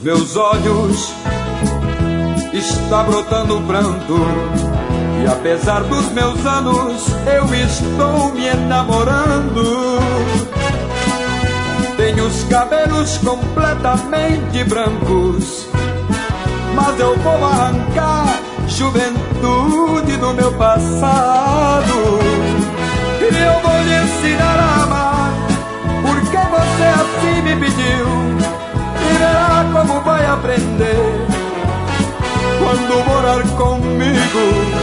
meus olhos está brotando pranto, e apesar dos meus anos eu estou me enamorando. Tenho os cabelos completamente brancos, mas eu vou arrancar juventude do meu passado, e eu vou lhe ensinar a amar, porque você assim me pediu, e verá como vai aprender quando morar comigo.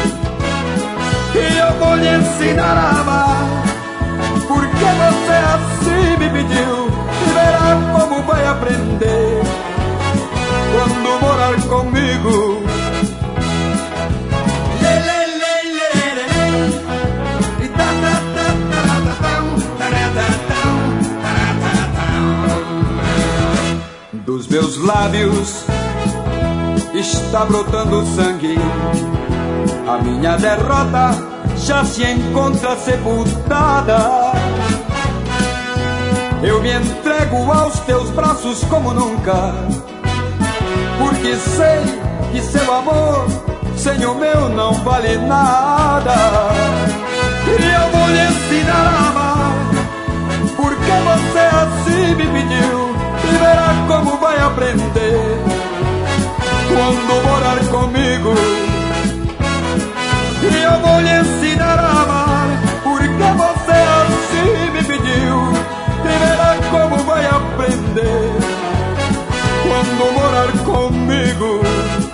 E eu vou lhe ensinar a amar, porque você assim me pediu, e verá como vai aprender quando morar comigo. Dos meus lábios está brotando sangue, a minha derrota já se encontra sepultada. Eu me entrego aos teus braços como nunca, porque sei que seu amor sem o meu não vale nada. E eu vou lhe ensinar a amar, porque você assim me pediu, e verá como vai aprender quando morar comigo. E eu vou lhe ensinar a amar, porque você assim me pediu, e verá como vai aprender quando morar comigo.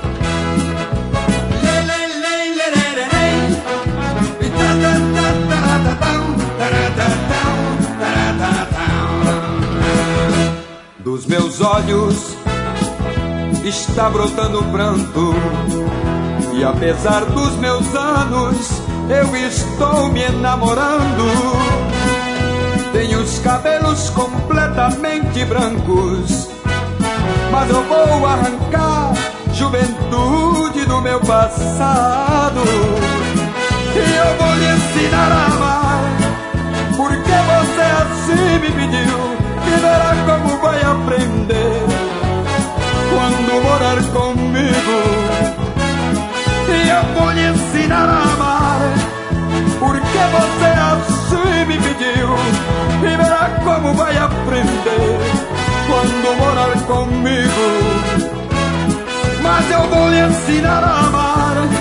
Dos meus olhos está brotando pranto, e apesar dos meus anos eu estou me enamorando. Tenho os cabelos completamente brancos, mas eu vou arrancar juventude do meu passado, e eu vou lhe ensinar a amar, porque você assim me pediu, e verá como vai aprender quando morar comigo. E eu vou lhe ensinar a amar, porque você assim me pediu, e verá como vai aprender quando morar comigo. Mas eu vou lhe ensinar a amar,